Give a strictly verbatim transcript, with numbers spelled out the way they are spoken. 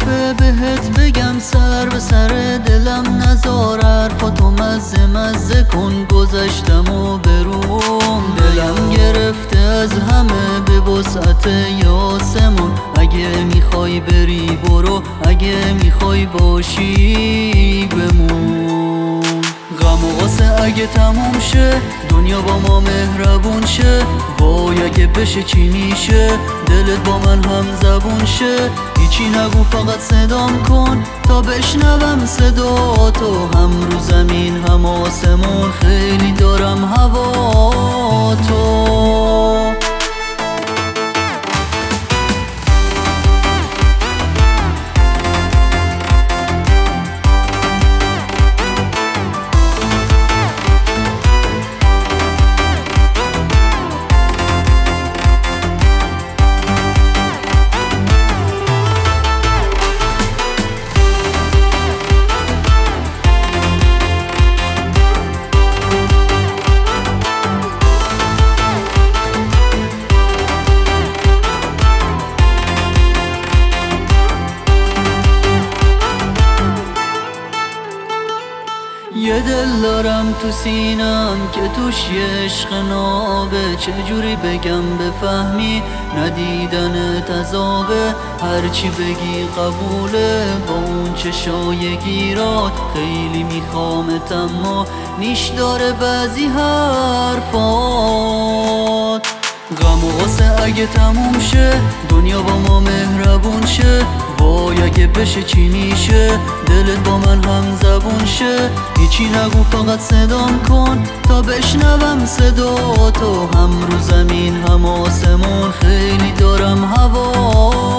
دفعه بهت بگم سر به سر دلم نزار حرفاتو مزه مزه کن گذشتم و بروم دلم گرفته از همه به وسعت آسمون اگه میخوای بری برو اگه میخوای باشی بمون غم و غصه اگه تموم شه دنیا با ما مهربون شه وای اگه بشه چی میشه دلت با من هم زبون شه هیچی نگو فقط صدام کن تا بشنوم صدا تو هم رو زمین هم آسمون خیلی دارم هوا تو یه دل دارم تو سینم که توش یه عشق نابه چجوری بگم بفهمی ندیدن تذابه هرچی بگی قبوله با اون چشای گیرات خیلی میخوامت اما نیش داره بعضی حرفات غم و غصه اگه تموم شه دنیا با ما مهربون شه وای اگه بشه چی میشه دلت با من هم زبون شه هیچی نگو فقط صدام کن تا بشنوم صدا تو هم رو زمین هم آسمون خیلی دارم هوا